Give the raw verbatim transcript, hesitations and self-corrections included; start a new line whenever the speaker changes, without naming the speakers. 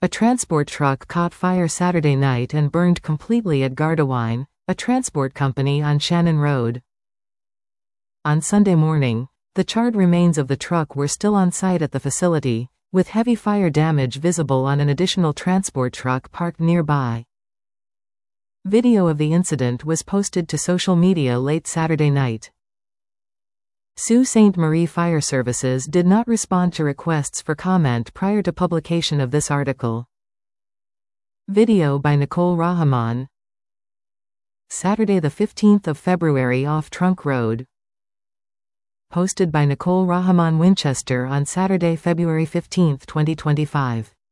A transport truck caught fire Saturday night and burned completely at Gardewine, a transport company on Shannon Road. On Sunday morning, the charred remains of the truck were still on site at the facility, with heavy fire damage visible on an additional transport truck parked nearby. Video of the incident was posted to social media late Saturday night. Sault Ste. Marie Fire Services did not respond to requests for comment prior to publication of this article. Video by Nicole Rahman. Saturday the fifteenth of February off Trunk Road. Posted by Nicole Rahman Winchester on Saturday, February fifteenth, twenty twenty-five.